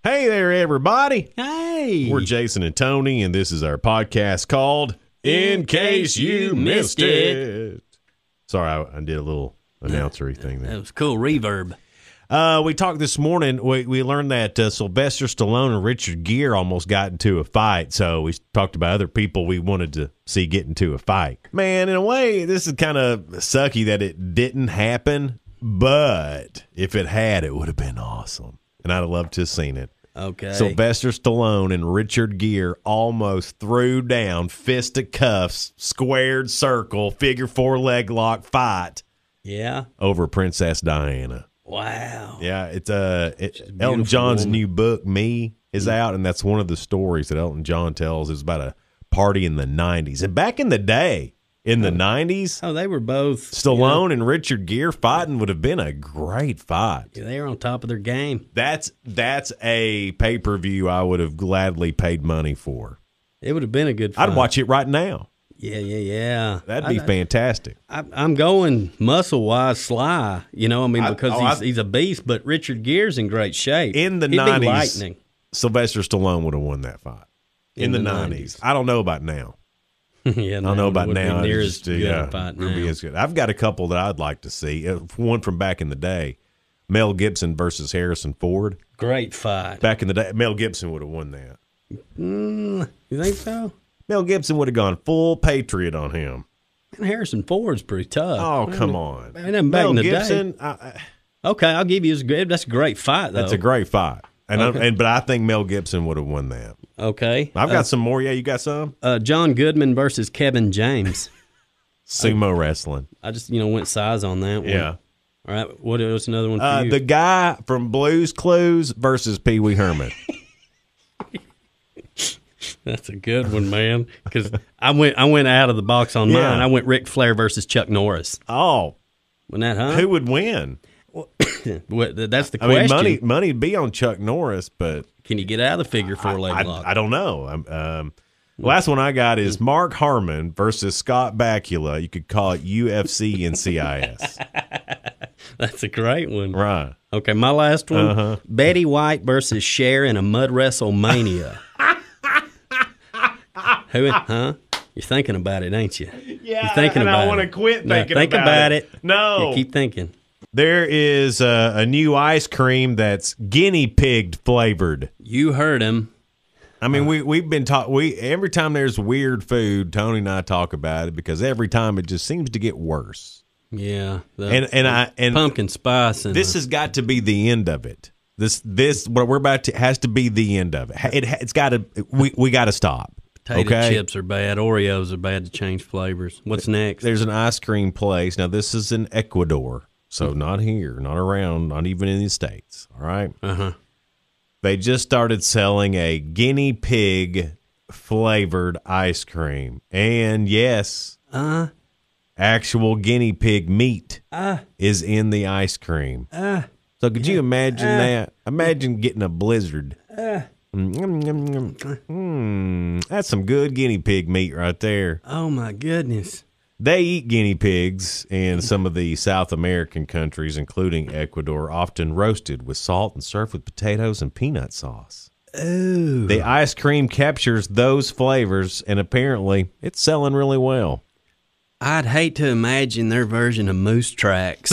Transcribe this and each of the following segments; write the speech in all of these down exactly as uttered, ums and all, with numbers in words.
Hey there, everybody. Hey. We're Jason and Tony, and this is our podcast called In Case You Missed It. Sorry, I, I did a little announcery thing there. That was cool. Reverb. Uh, we talked this morning. We, we learned that uh, Sylvester Stallone and Richard Gere almost got into a fight. So we talked about other people we wanted to see get into a fight. Man, in a way, this is kind of sucky that it didn't happen. But if it had, it would have been awesome. And I'd have loved to have seen it. Okay. Sylvester Stallone and Richard Gere almost threw down fisticuffs, squared circle, figure four leg lock fight. Yeah. Over Princess Diana. Wow. Yeah, it's uh, it, Elton John's woman. new book, Me, is out, and that's one of the stories that Elton John tells. It's about a party in the nineties. And back in the day, in the nineties, Oh, they were both. Stallone and Richard Gere fighting would have been a great fight. Yeah, they were on top of their game. That's that's a pay-per-view I would have gladly paid money for. It would have been a good fight. I'd watch it right now. Yeah, yeah, yeah. That'd be I, fantastic. I, I'm going muscle-wise Sly, you know, I mean, I- because oh, he's, I- he's a beast, but Richard Gere's in great shape. In the He'd be nineties, lightning. Sylvester Stallone would have won that fight. In, In the, the nineties. nineties. I don't know about now. yeah, I don't know about now. Near It's as just, good yeah, a fight it would be now. as good. I've got a couple that I'd like to see. Uh, One from back in the day, Mel Gibson versus Harrison Ford. Great fight. Back in the day, Mel Gibson would have won that. Mm, you think so? Mel Gibson would have gone full Patriot on him. Man, Harrison Ford's pretty tough. Oh, come on. Man, them back Mel in the Gibson, day. I, I, Okay, I'll give you his good. That's a great fight, though. that's a great fight. And, I, Okay. and but I think Mel Gibson would have won that. Okay. I've got uh, some more. Yeah, you got some? uh, John Goodman versus Kevin James. Sumo wrestling. I just, you know, went size on that one. Yeah. All right. What else? Another one for Uh, you? the guy from Blue's Clues versus Pee Wee Herman. That's a good one, man. Because I went, I went out of the box on Yeah. mine. I went Ric Flair versus Chuck Norris. Oh, Wasn't that, huh? who would win? What, that's the I mean, question. money money'd be on Chuck Norris, but Can you get out of the figure four leg I, lock? I don't know. Um, um, the last one I got is Mark Harmon versus Scott Bakula. You could call it U F C N C I S. That's a great one. Right. Okay, my last one. Uh-huh. Betty White versus Cher in a mud wrestle mania. Who? Huh? You're thinking about it, ain't you? Yeah, You're thinking and about I want to it. quit No, thinking think about, about it. it. No. Yeah, keep thinking. There is a, a new ice cream that's guinea pig flavored. You heard him. I mean, we we've been taught. We every time there's weird food, Tony and I talk about it because every time it just seems to get worse. Yeah. The, And and I and pumpkin spice and this the- has got to be the end of it. This this what we're about to has to be the end of it. It it's got to we we got to stop. potato okay? chips are bad. Oreos are bad to change flavors. What's next? There's an ice cream place. Now this is in Ecuador, so not here, not around, not even in the States. All right. Uh huh. They just started selling a guinea pig flavored ice cream. And yes, Uh. actual guinea pig meat Uh. is in the ice cream. Uh. So could you imagine Uh. that? Imagine getting a blizzard. Uh. Mm, mm, mm, mm. Mm, that's some good guinea pig meat right there. Oh my goodness. They eat guinea pigs in some of the South American countries, including Ecuador, often roasted with salt and served with potatoes and peanut sauce. Ooh. The ice cream captures those flavors, and apparently it's selling really well. I'd hate to imagine their version of Moose Tracks.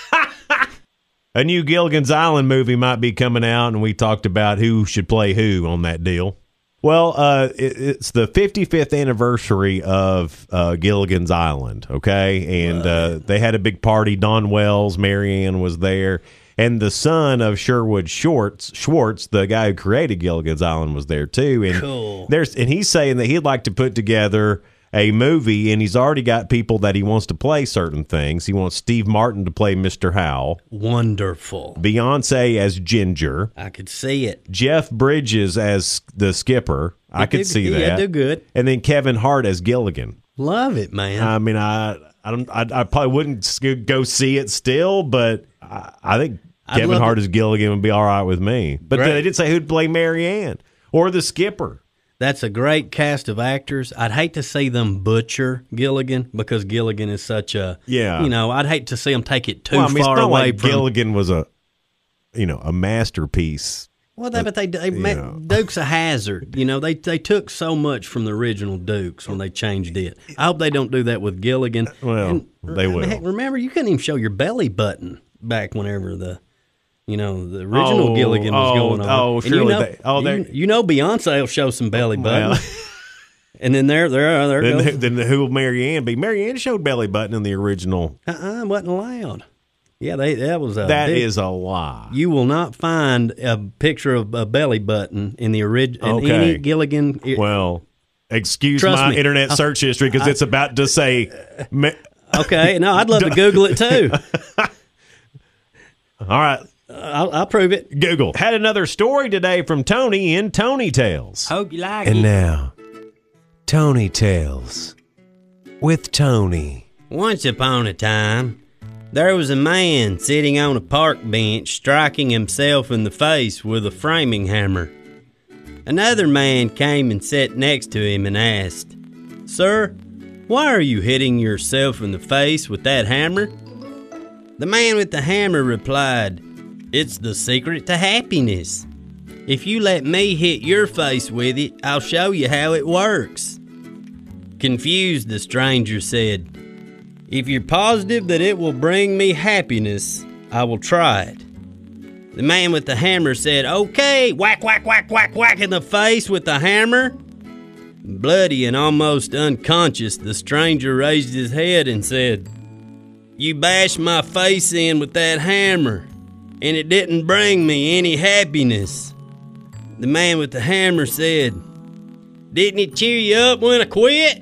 A new Gilligan's Island movie might be coming out, and we talked about who should play who on that deal. Well, uh, it, it's the fifty-fifth anniversary of uh, Gilligan's Island, okay? And uh, they had a big party. Don Wells, Marianne was there. And the son of Sherwood Schwartz, Schwartz, the guy who created Gilligan's Island, was there too. And Cool. There's, and he's saying that he'd like to put together a movie, and he's already got people that he wants to play certain things. He wants Steve Martin to play Mister Howell, Wonderful. Beyonce as Ginger, I could see it. Jeff Bridges as the skipper. I could do- see yeah, that. do good. And then Kevin Hart as Gilligan. Love it, man. I mean, I I don't I, I probably wouldn't s- go see it still, but I, I think I'd Kevin love Hart it. as Gilligan would be all right with me. But Great. they did say who'd play Marianne or the skipper. That's a great cast of actors. I'd hate to see them butcher Gilligan because Gilligan is such a, Yeah. you know, I'd hate to see them take it too Well, I mean, far it's not away like from. Gilligan was a, you know, a masterpiece Well, they, but they, they you met, know. Duke's a hazard. You know, they they took so much from the original Dukes when they changed it. I hope they don't do that with Gilligan. Well, And, they I mean, will. heck, remember, you couldn't even show your belly button back whenever the, you know, the original Oh, Gilligan was oh, going on. oh, And surely you know, they- oh, they- you, you know, Beyonce will show some belly button. Well, And then there, there, there then, goes. then who will Mary Ann be? Mary Ann showed belly button in the original. Uh-uh, wasn't allowed. Yeah, they that was a That big, is a lie. You will not find a picture of a belly button in the original. Okay. Any Gilligan. Well, excuse Trust my me. internet search history because it's about to say. ma- Okay, no, I'd love to Google it too. All right, I'll, I'll prove it. Google. Had another story today from Tony in Tony Tales. Hope you like And now, Tony Tales with Tony. Once upon a time, there was a man sitting on a park bench striking himself in the face with a framing hammer. Another man came and sat next to him and asked, "Sir, why are you hitting yourself in the face with that hammer?" The man with the hammer replied, "It's the secret to happiness. If you let me hit your face with it, I'll show you how it works." Confused, the stranger said, "If you're positive that it will bring me happiness, I will try it." The man with the hammer said, "Okay," whack, whack, whack, whack, whack in the face with the hammer. Bloody and almost unconscious, the stranger raised his head and said, "You bashed my face in with that hammer, and it didn't bring me any happiness." The man with the hammer said, "Didn't it cheer you up when I quit?"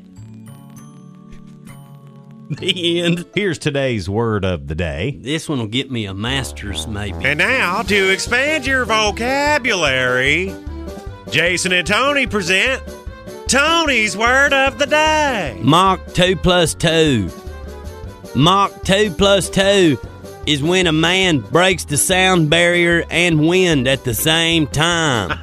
The end. Here's today's word of the day. This one will get me a master's, maybe. And now, to expand your vocabulary, Jason and Tony present Tony's word of the day. Mach two plus two. Mach two plus two is when a man breaks the sound barrier and wind at the same time.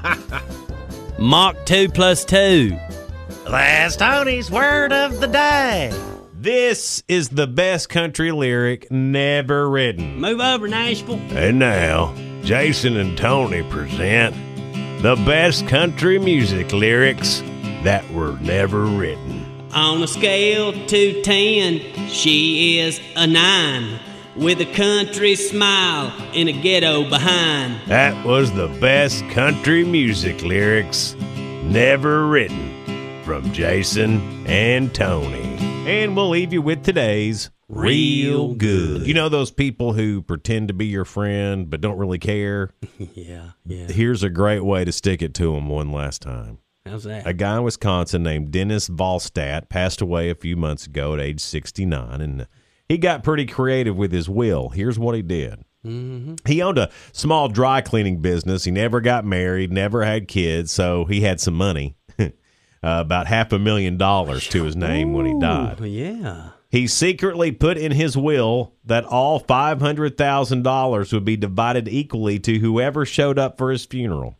Mach two plus two. That's Tony's word of the day. This is the best country lyric never written. Move over, Nashville. And now, Jason and Tony present the best country music lyrics that were never written. On a scale to ten, she is a nine, with a country smile and a ghetto behind. That was the best country music lyrics never written from Jason and Tony. And we'll leave you with today's Real Good. You know those people who pretend to be your friend but don't really care? Yeah, yeah. Here's a great way to stick it to them one last time. How's that? A guy in Wisconsin named Dennis Volstadt passed away a few months ago at age sixty-nine, and he got pretty creative with his will. Here's what he did. Mm-hmm. He owned a small dry cleaning business. He never got married, never had kids, so he had some money, uh, about half a million dollars to his name when he died. Ooh, yeah. He secretly put in his will that all five hundred thousand dollars would be divided equally to whoever showed up for his funeral.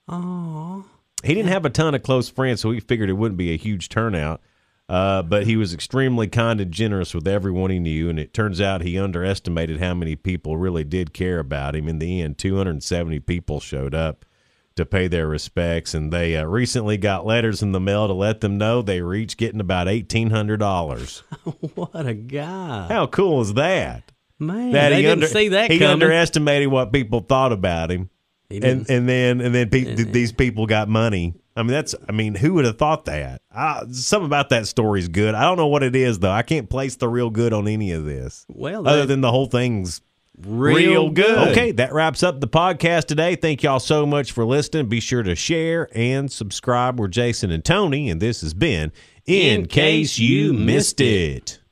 Aww. He didn't have a ton of close friends, so he figured it wouldn't be a huge turnout. Uh, but he was extremely kind and generous with everyone he knew, and it turns out he underestimated how many people really did care about him. In the end, two hundred seventy people showed up to pay their respects, and they uh, recently got letters in the mail to let them know they were each getting about eighteen hundred dollars. What a guy. How cool is that? Man, That they he didn't under- see that He coming. underestimated what people thought about him. He And didn't. and then and then pe- th- these people got money. I mean, that's. I mean, who would have thought that? Uh, something about that story's good. I don't know what it is though. I can't place the real good on any of this. Well, other they- than the whole thing's Real real good. good. Okay, that wraps up the podcast today. Thank y'all so much for listening. Be sure to share and subscribe. We're Jason and Tony, and this has been In, Case You Missed It.